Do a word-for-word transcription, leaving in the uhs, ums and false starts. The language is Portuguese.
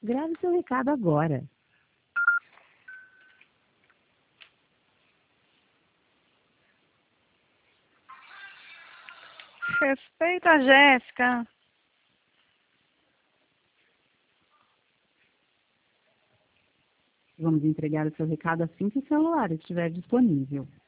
Grave seu recado agora. Respeita a Jéssica. Vamos entregar o seu recado assim que o celular estiver disponível.